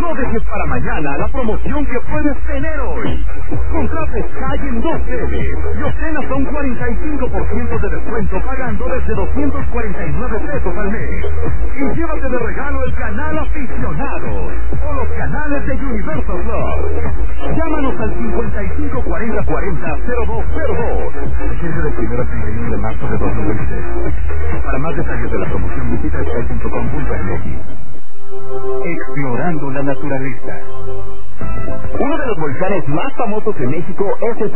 No dejes para mañana la promoción que puedes tener hoy. Contrate Sky en 2 sedes y obtén hasta un 45% de descuento pagando desde 249 pesos al mes. Y llévate de regalo el canal Aficionados o los canales de Universal Plus. Llámanos al 554040-0202. Vigencia del 1 al 31 de marzo de 2020. Para más detalles de la promoción visita sky.com.mx. Explorando la naturaleza. Uno de los volcanes más famosos de México es el